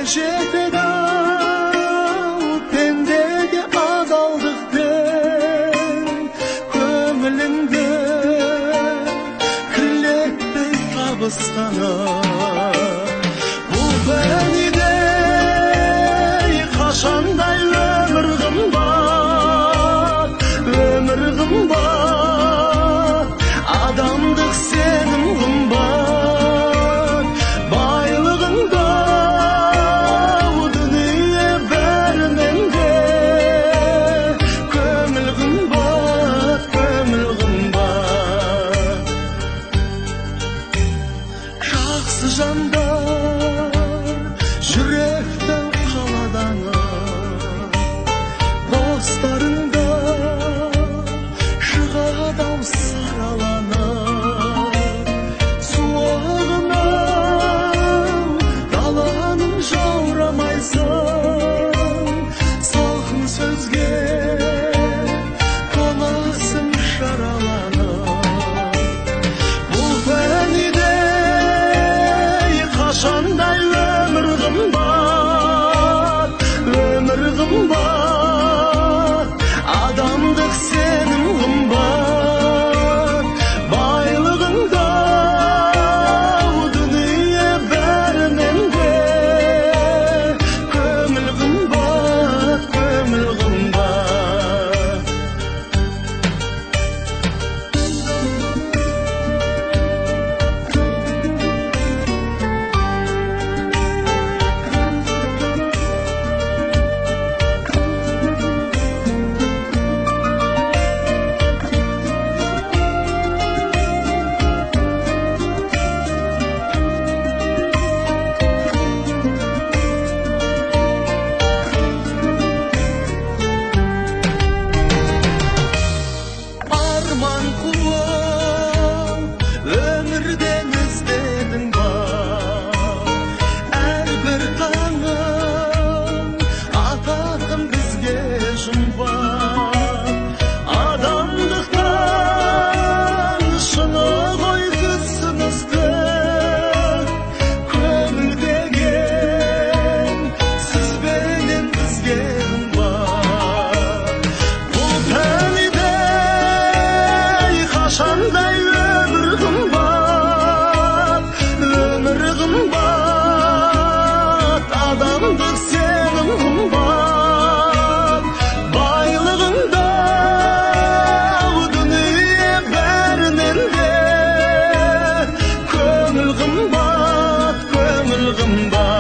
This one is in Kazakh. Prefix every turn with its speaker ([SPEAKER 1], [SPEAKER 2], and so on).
[SPEAKER 1] жетеді пендеге адалдықпен көңіліңді кілеттей табыстана бұл бәледе қашандай өмір қымбат адамдық сенім қымбат байлығында дүние бәрінен де көңіл қымбат жақсы жандар жүректі қаладаны достарыңда шығады-ау сараланы суығынан даланың жаурамайсың салқын сөзге толасың шараланып бұл пәниде қашандай өмір қымбат адамдық сенім қымбат байлығында дүние бәрінен де көңіл қымбат арман қуып өмірден іздедің ба әрбір таңың ататын бізге жұмбақ адамдықтан шыны ғой түсіністік көңіл деген сізбенен бізге қымбат бұл пәниде қашандай өмір қымбат адамдық сенім қымбат байлығында дүние бәрінен де көңіл қымбат